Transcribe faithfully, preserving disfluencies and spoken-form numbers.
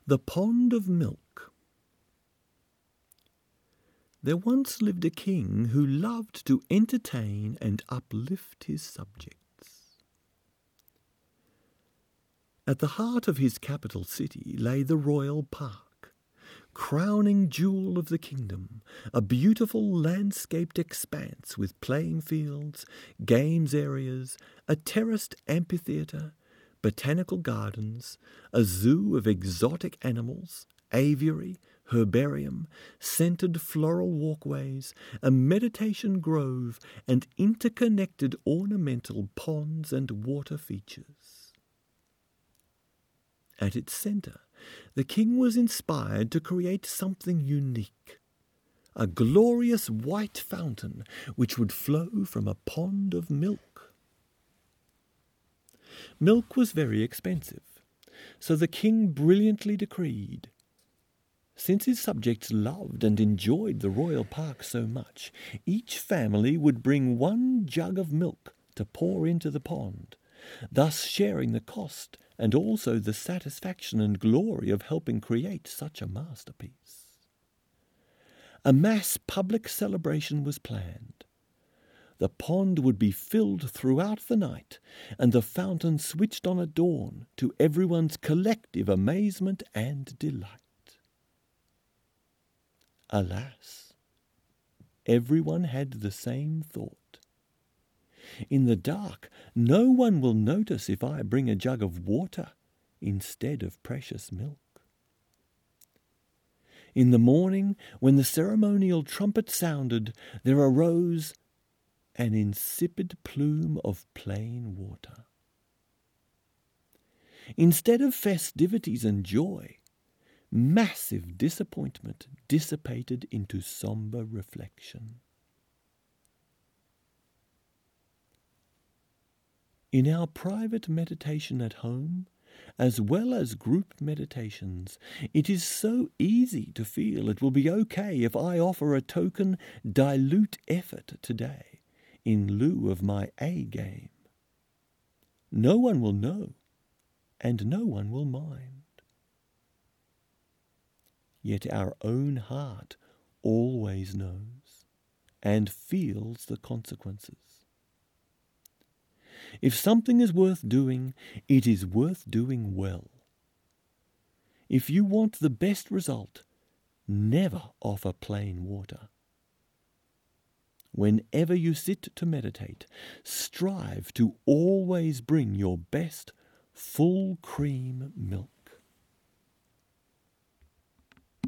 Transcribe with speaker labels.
Speaker 1: The Pond of Milk. There once lived a king who loved to entertain and uplift his subjects. At the heart of his capital city lay the royal park, crowning jewel of the kingdom, a beautiful landscaped expanse with playing fields, games areas, a terraced amphitheatre, botanical gardens, a zoo of exotic animals, aviary, herbarium, scented floral walkways, a meditation grove, and interconnected ornamental ponds and water features. At its centre, the king was inspired to create something unique, a glorious white fountain which would flow from a pond of milk. Milk was very expensive, so the king brilliantly decreed, since his subjects loved and enjoyed the royal park so much, each family would bring one jug of milk to pour into the pond, thus sharing the cost and also the satisfaction and glory of helping create such a masterpiece. A mass public celebration was planned. The pond would be filled throughout the night, and the fountain switched on at dawn to everyone's collective amazement and delight. Alas, everyone had the same thought. In the dark, no one will notice if I bring a jug of water instead of precious milk. In the morning, when the ceremonial trumpet sounded, there arose an insipid plume of plain water. Instead of festivities and joy, massive disappointment dissipated into sombre reflection. In our private meditation at home, as well as group meditations, it is so easy to feel it will be okay if I offer a token dilute effort today in lieu of my A game. No one will know, and no one will mind. Yet our own heart always knows and feels the consequences. If something is worth doing, it is worth doing well. If you want the best result, never offer plain water. Whenever you sit to meditate, strive to always bring your best full cream milk.